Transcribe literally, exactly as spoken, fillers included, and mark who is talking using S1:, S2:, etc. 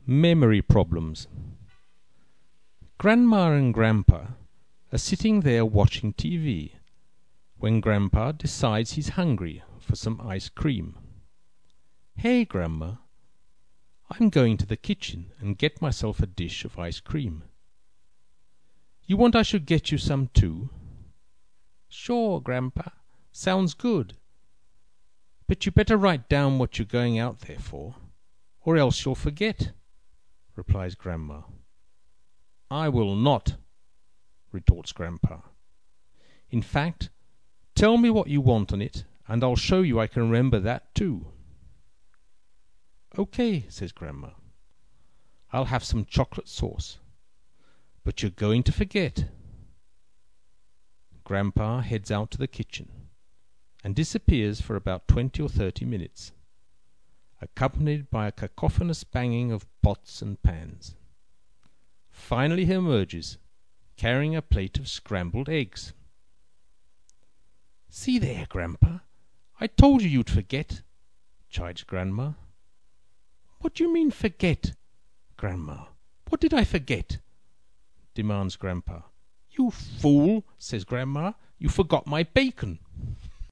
S1: Memory problems. Grandma and Grandpa are sitting there watching T V when Grandpa decides he's hungry for some ice cream. "Hey, Grandma, I'm going to the kitchen and get myself a dish of ice cream. You want I should get you some too?" "Sure, Grandpa. Sounds good. But you better write down what you're going out there for, or else you'll forget," replies Grandma. "I will not," retorts Grandpa. "In fact, tell me what you want on it, and I'll show you I can remember that too." "Okay," says Grandma. "I'll have some chocolate sauce. But you're going to forget." Grandpa heads out to the kitchen and disappears for about twenty or thirty minutes, accompanied by a cacophonous banging of pots and pans. Finally he emerges, carrying a plate of scrambled eggs. "See there, Grandpa, I told you you'd forget," chides Grandma. "What do you mean forget, Grandma? What did I forget?" demands Grandpa. "You fool," says Grandma, "you forgot my bacon."